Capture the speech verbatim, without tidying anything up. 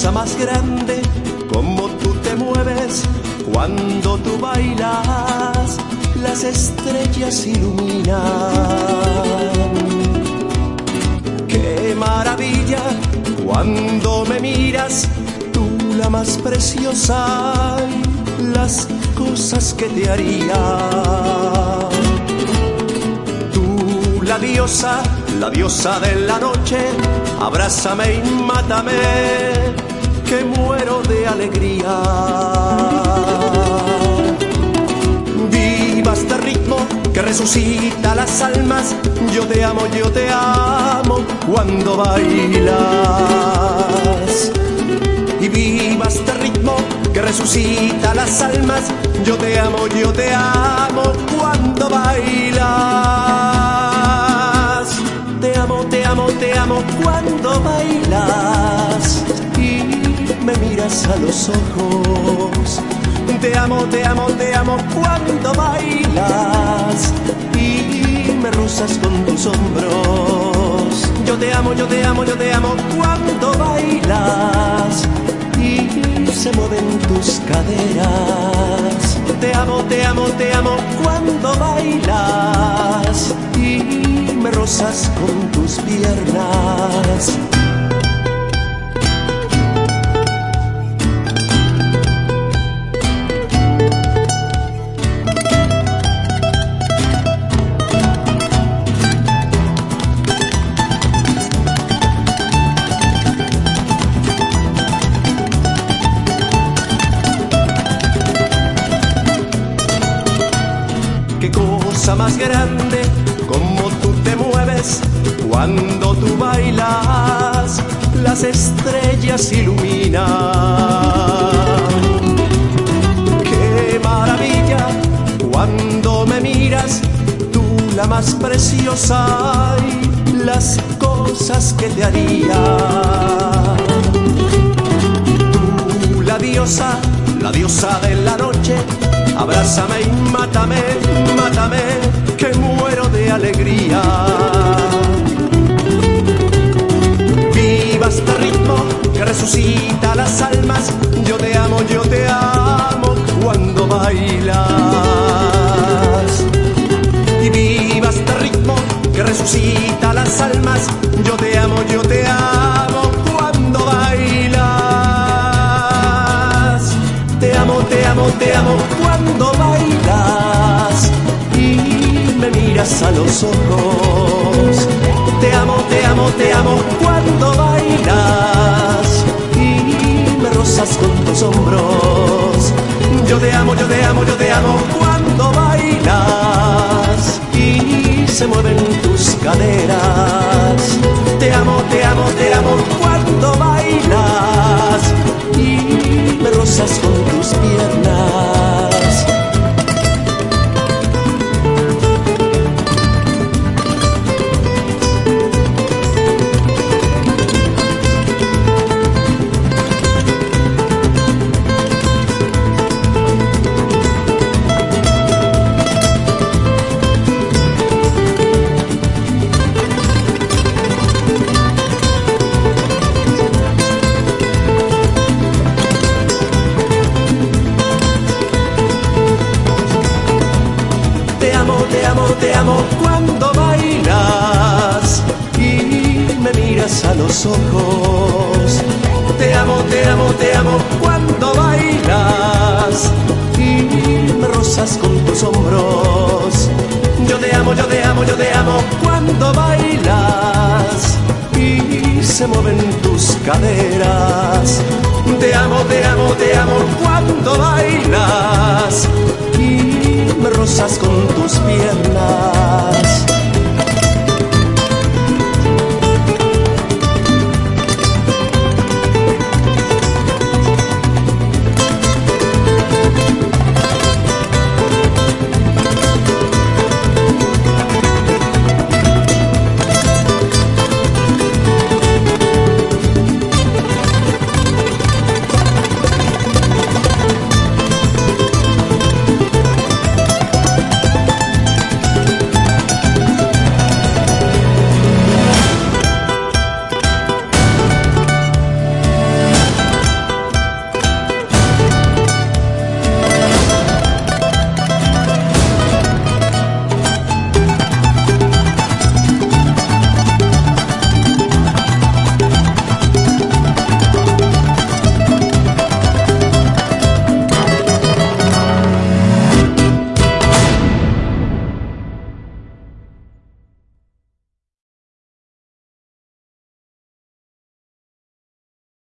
cosa más grande, como tú te mueves cuando tú bailas, las estrellas iluminan. Qué maravilla cuando me miras, tú la más preciosa, las cosas que te haría. Tú la diosa, la diosa de la noche, abrázame y mátame, que muero de alegría. Viva este ritmo que resucita las almas, yo te amo, yo te amo cuando bailas. Y viva este ritmo que resucita las almas, yo te amo, yo te amo cuando bailas. Te amo, te amo, te amo cuando bailas y me miras a los ojos. Te amo, te amo, te amo cuando bailas y me rozas con tus hombros. Yo te amo, yo te amo, yo te amo cuando bailas y se mueven tus caderas. Te amo, te amo, te amo cuando bailas y me rozas con tus piernas. Qué cosa más grande, como tú te mueves cuando tú bailas, las estrellas iluminan. Qué maravilla cuando me miras, tú la más preciosa, y las cosas que te haría. Tú la diosa, la diosa de la noche, abrázame y mátame, mátame, que muero de alegría. Viva este ritmo que resucita las almas, yo te amo, yo te amo cuando bailas. Y viva este ritmo que resucita las almas, yo te amo, yo te amo cuando bailas. Te amo, te amo, te amo cuando bailas y me miras a los ojos. Te amo, te amo, te amo cuando bailas y me rozas con tus hombros. Yo te amo, yo te amo, yo te amo cuando bailas y se mueven tus caderas. Te amo, te amo, te amo cuando bailas y me rozas con tus piernas. Te amo cuando bailas y me miras a los ojos. Te amo, te amo, te amo cuando bailas y me rozas con tus hombros. Yo te amo, yo te amo, yo te amo cuando bailas y se mueven tus caderas. Te amo, te amo, te amo cuando bailas y me rozas